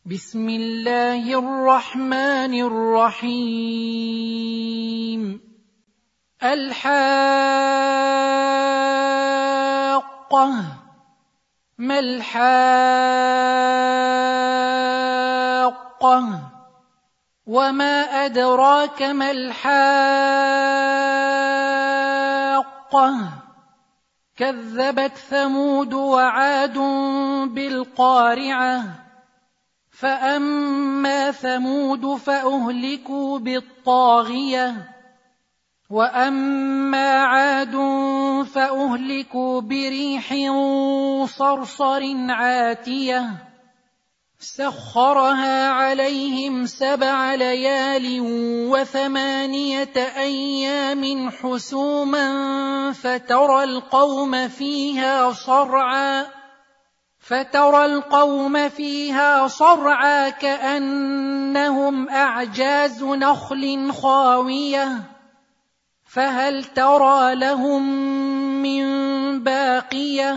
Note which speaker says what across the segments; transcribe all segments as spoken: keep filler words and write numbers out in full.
Speaker 1: بسم الله الرحمن الرحيم. الحاقة. ما الحاقة؟ وما أدراك ما الحاقة؟ كذبت ثمود وعاد بالقارعة. فأما ثمود فأهلكوا بالطاغية، وأما عاد فأهلكوا بريح صرصر عاتية سخرها عليهم سبع ليال وثمانية أيام حسوما فترى القوم فيها صرعا فترى القوم فيها صرعا كأنهم أعجاز نخل خاوية فهل ترى لهم من باقية.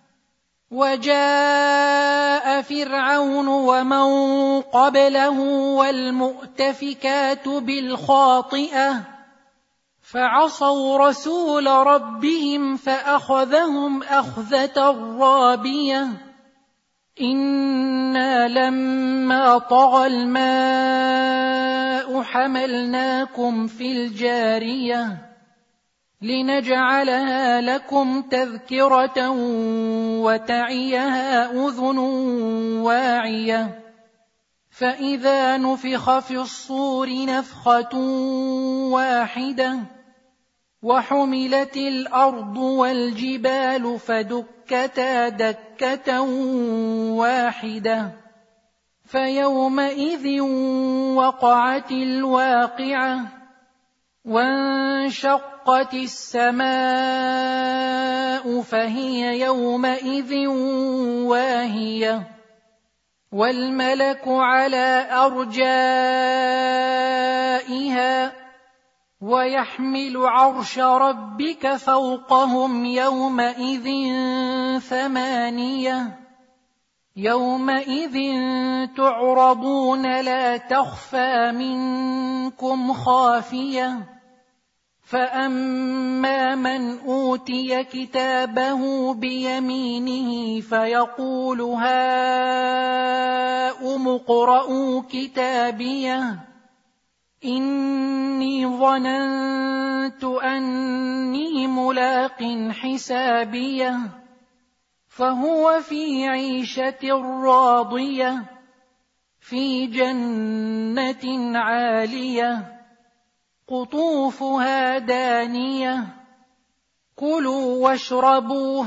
Speaker 1: وجاء فرعون ومن قبله والمؤتفكات بالخاطئة فعصوا رسول ربهم فأخذهم أخذة رابية. إنا لما طغى الماء حملناكم في الجارية لنجعلها لكم تذكرة وتعيها أذن واعية. فإذا نفخ في الصور نفخة واحدة وحملت الأرض والجبال فدكتا دكة واحدة فيومئذ وقعت الواقعة وانشقت السماء فهي يومئذ واهية والملك على أرجائها ويحمل عرش ربك فوقهم يومئذ ثمانية. يومئذ تعرضون لا تخفى منكم خافية. فأما من أوتي كتابه بيمينه فيقول هاؤم اقرءوا كتابيه إني ظننت أني ملاق حسابيه فهو في عيشة راضية في جنة عالية قطوفها دانية. كلوا واشربوا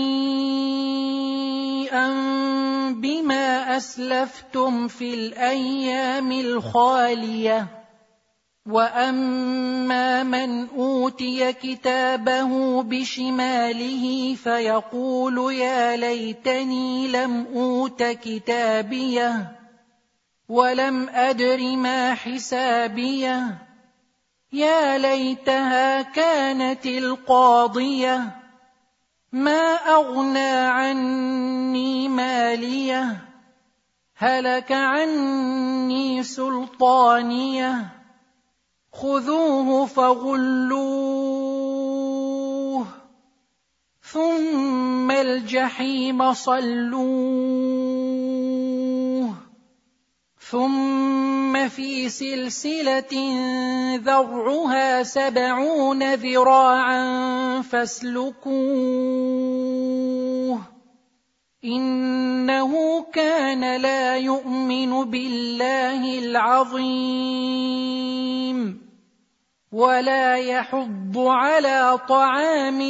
Speaker 1: هنيئا بما أسلفتم في الأيام الخالية. وأما من أوتي كتابه بشماله فيقول يا ليتني لم أوت كتابيه ولم أدر ما حسابيه يا ليتها كانت القاضية ما أغنى عني ماليه هلك عني سلطانيه خذوه فغلوه ثم الجحيم صلوه ثم في سلسلة ذرعها سبعون ذراعا فاسلكوه إنه كان لا يؤمن بالله العظيم ولا يحض على طعام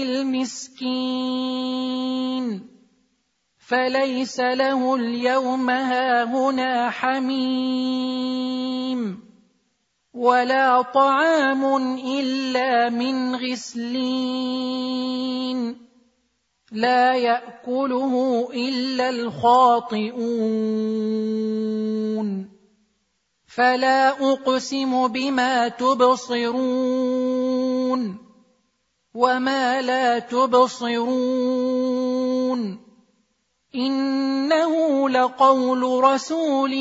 Speaker 1: المسكين فليس له اليوم هاهنا حميم ولا طعام إلا من غسلين لا يأكله إلا الخاطئون. فلا أقسم بما تبصرون وما لا تبصرون إنه لقول رسول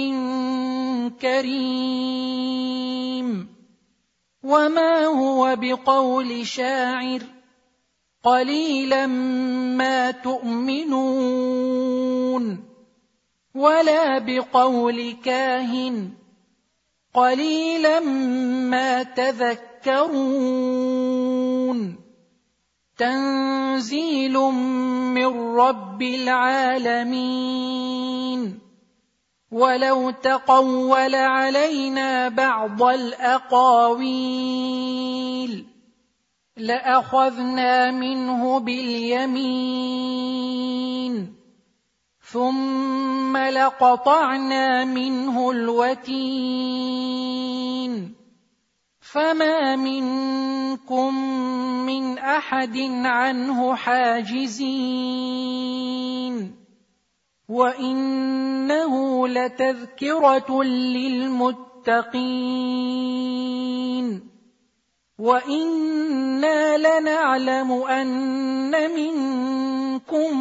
Speaker 1: كريم وما هو بقول شاعر قليلا ما تؤمنون ولا بقول كاهن قليلا ما تذكرون تنزيل من رب العالمين ولو تقول علينا بعض الأقاويل لأخذنا منه باليمين ثم لقطعنا منه الوتين فما منكم من أحد عنه حاجزين وإنه لتذكرة للمتقين وإنا لنعلم أن منكم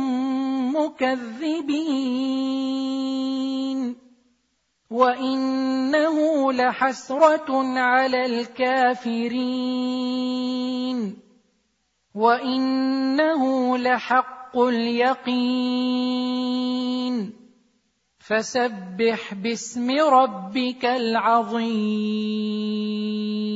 Speaker 1: مكذبين وإنه لحسرة على الكافرين وإنه لحق اليقين فسبح باسم ربك العظيم.